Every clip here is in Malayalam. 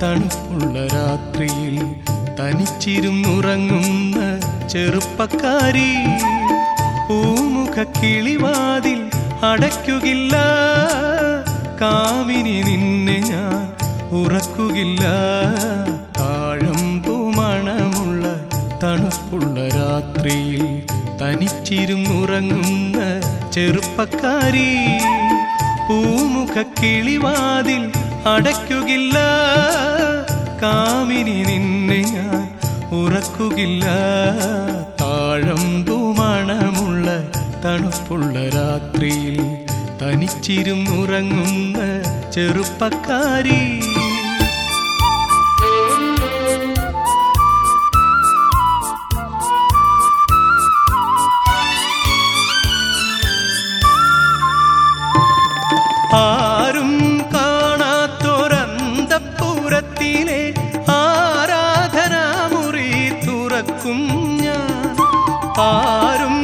തണുപ്പുള്ള രാത്രിയിൽ തനിച്ചിരുന്നുറങ്ങുന്ന ചെറുപ്പക്കാരി. പൂമുഖ കിളിവാതിൽ അടയ്ക്കുകില്ല, കാമിനി നിന്നെ ഞാൻ ഉറക്കുകില്ല. താഴമ്പൂ മണമുള്ള തണുപ്പുള്ള രാത്രിയിൽ തനിച്ചിരുന്നുറങ്ങുന്ന ചെറുപ്പക്കാരി. പൂമുഖ കിളിവാതിൽ അടയ്ക്കുകില്ല, കാമിനി നിന്നെ ഞാൻ ഉറക്കുകില്ല. താഴമ്പൂ മണമുള്ള തണുപ്പുള്ള രാത്രിയിൽ തനിച്ചിരുന്നുറങ്ങുന്ന ചെറുപ്പക്കാരി. ആരും കാണാത്തൊരന്തഃപുരത്തിലെ ആരാധനാമുറി തുറക്കും ഞാൻ. ആരും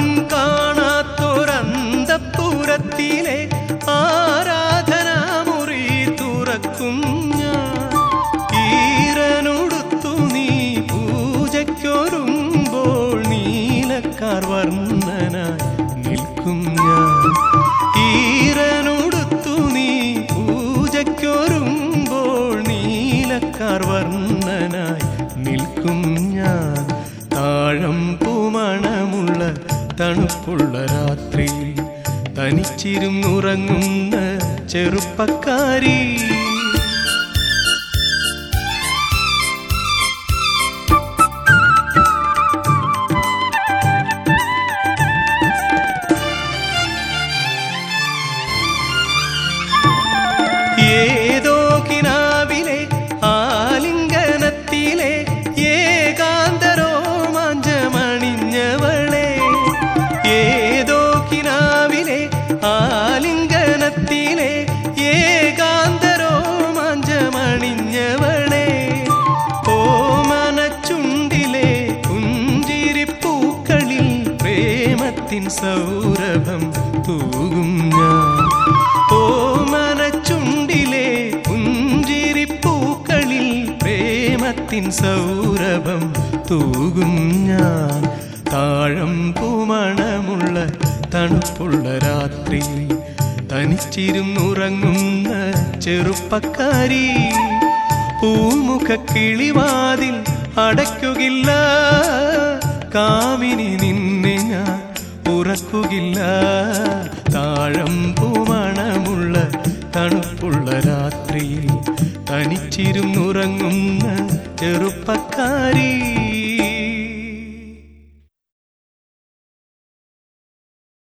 കാണാത്തൊരന്തഃപുരത്തിലെ ആരാധനാമുറി തുറക്കും ഞാൻ. ഈറനുടുത്തു നീ പൂജയ്ക്കൊരുമ്പോൾ നീലക്കാർ വർണ്ണനായി നിൽക്കും ഞാൻ. ഈറനുടുത്തു നീ പൂജയ്ക്കൊരുമ്പോൾ നീലക്കാർ വർണ്ണനായി നിൽക്കും ഞാൻ. താഴമ്പൂ മണമുള്ള തണുപ്പുള്ള രാത്രിയിൽ തനിച്ചിരുന്നുറങ്ങുന്ന ചെറുപ്പക്കാരി. ഏതോ കിനാവിലെ ആലിംഗനത്തിലെ ഏകാന്തരോമാഞ്ചമണിഞ്ഞവളെ. ഏതോ കിനാവിലെ ആലിംഗനത്തിലെ ഏകാന്തരോമാഞ്ചമണിഞ്ഞവളെ. ഓമനച്ചുണ്ടിലെ പുഞ്ചിരിപ്പൂക്കളിൽ പ്രേമത്തിൻ സൗരഭം തൂകും ഞാൻ. ഓമനച്ചുണ്ടിലെ പുഞ്ചിരിപ്പൂക്കളിൽ പ്രേമത്തിൻ സൗരഭം തൂകും ഞാൻ. താഴമ്പൂ മണമുള്ള തണുപ്പുള്ള രാത്രിയിൽ തനിച്ചിരുന്നുറങ്ങുന്ന ചെറുപ്പക്കാരി. പൂമുഖ കിളിവാതിൽ അടയ്ക്കുകില്ല, കാമിനി നിന്നെ ഞാൻ ഉറക്കുകില്ല. താഴമ്പൂ മണമുള്ള തണുപ്പുള്ള രാത്രിയിൽ തനിച്ചിരുന്നുറങ്ങുന്ന ചെറുപ്പക്കാരി.